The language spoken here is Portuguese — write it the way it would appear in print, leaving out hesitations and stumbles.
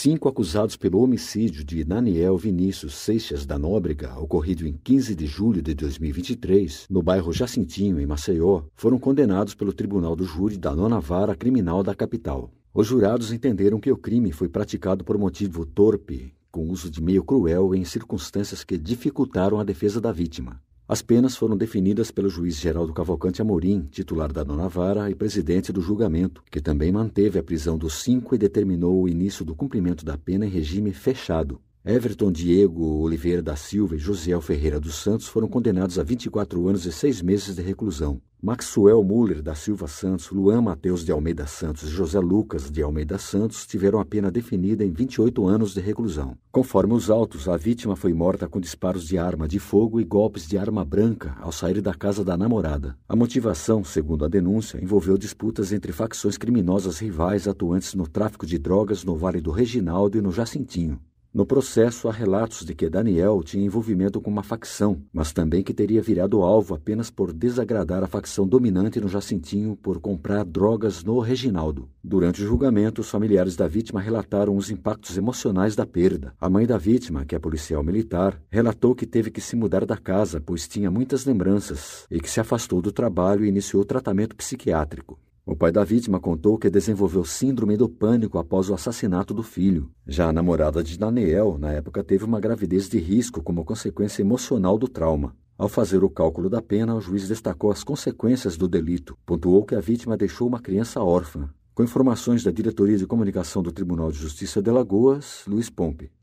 5 acusados pelo homicídio de Daniel Vinícius Seixas da Nóbrega, ocorrido em 15 de julho de 2023, no bairro Jacintinho, em Maceió, foram condenados pelo Tribunal do Júri da 9ª Vara Criminal da capital. Os jurados entenderam que o crime foi praticado por motivo torpe, com uso de meio cruel em circunstâncias que dificultaram a defesa da vítima. As penas foram definidas pelo juiz Geraldo Cavalcante Amorim, titular da 9ª Vara e presidente do julgamento, que também manteve a prisão dos 5 e determinou o início do cumprimento da pena em regime fechado. Everton Diego Oliveira da Silva e Josiel Ferreira dos Santos foram condenados a 24 anos e 6 meses de reclusão. Maxwell Muller da Silva Santos, Luan Mateus de Almeida Santos e José Lucas de Almeida Santos tiveram a pena definida em 28 anos de reclusão. Conforme os autos, a vítima foi morta com disparos de arma de fogo e golpes de arma branca ao sair da casa da namorada. A motivação, segundo a denúncia, envolveu disputas entre facções criminosas rivais atuantes no tráfico de drogas no Vale do Reginaldo e no Jacintinho. No processo, há relatos de que Daniel tinha envolvimento com uma facção, mas também que teria virado alvo apenas por desagradar a facção dominante no Jacintinho por comprar drogas no Reginaldo. Durante o julgamento, os familiares da vítima relataram os impactos emocionais da perda. A mãe da vítima, que é policial militar, relatou que teve que se mudar da casa, pois tinha muitas lembranças, e que se afastou do trabalho e iniciou tratamento psiquiátrico. O pai da vítima contou que desenvolveu síndrome do pânico após o assassinato do filho. Já a namorada de Daniel, na época, teve uma gravidez de risco como consequência emocional do trauma. Ao fazer o cálculo da pena, o juiz destacou as consequências do delito. Pontuou que a vítima deixou uma criança órfã. Com informações da Diretoria de Comunicação do Tribunal de Justiça de Alagoas, Luiz Pompe.